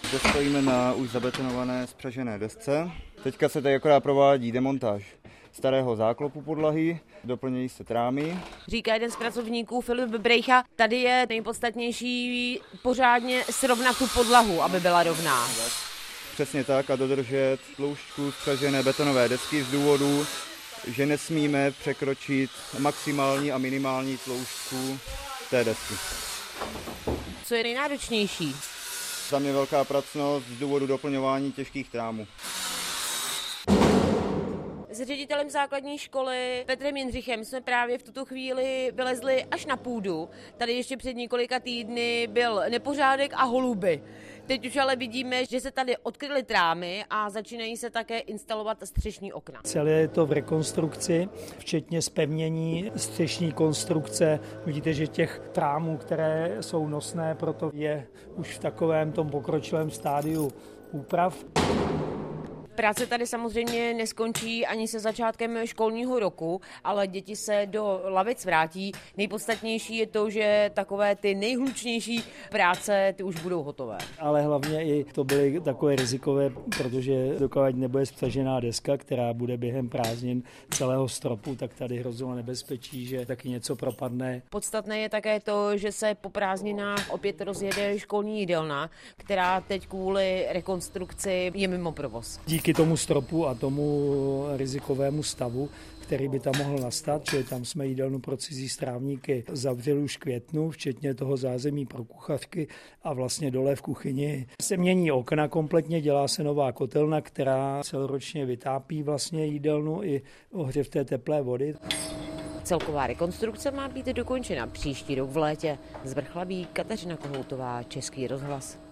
Zde stojíme na už zabetonované spřažené desce. Teďka se tady akorát provádí demontáž starého záklopu podlahy, doplňují se trámy. Říká jeden z pracovníků Filip Brejcha, tady je nejpodstatnější pořádně srovnat tu podlahu, aby byla rovná. Přesně tak a dodržet tloušťku spřažené betonové desky z důvodu, že nesmíme překročit maximální a minimální tloušťku té desky. Co je nejnáročnější? Za mě velká pracnost z důvodu doplňování těžkých trámů. S ředitelem základní školy Petrem Jindřichem jsme právě v tuto chvíli vylezli až na půdu. Tady ještě před několika týdny byl nepořádek a holuby. Teď už ale vidíme, že se tady odkryly trámy a začínají se také instalovat střešní okna. Celé je to v rekonstrukci, včetně zpevnění střešní konstrukce. Vidíte, že těch trámů, které jsou nosné, proto je už v takovém tom pokročilém stádiu úprav. Práce tady samozřejmě neskončí ani se začátkem školního roku, ale děti se do lavic vrátí. Nejpodstatnější je to, že takové ty nejhlučnější práce ty už budou hotové. Ale hlavně i to byly takové rizikové, protože dokud nebude spřažená deska, která bude během prázdnin celého stropu, tak tady hrozilo nebezpečí, že taky něco propadne. Podstatné je také to, že se po prázdninách opět rozjede školní jídelna, která teď kvůli rekonstrukci je mimo provoz. Díky tomu stropu a tomu rizikovému stavu, který by tam mohl nastat, že tam jsme jídelnu pro cizí strávníky zavřeli už v květnu, včetně toho zázemí pro kuchařky a vlastně dole v kuchyni se mění okna kompletně, dělá se nová kotelna, která celoročně vytápí vlastně jídelnu i ohřev té teplé vody. Celková rekonstrukce má být dokončena příští rok v létě. Z Vrchlabí Kateřina Kohoutová, Český rozhlas.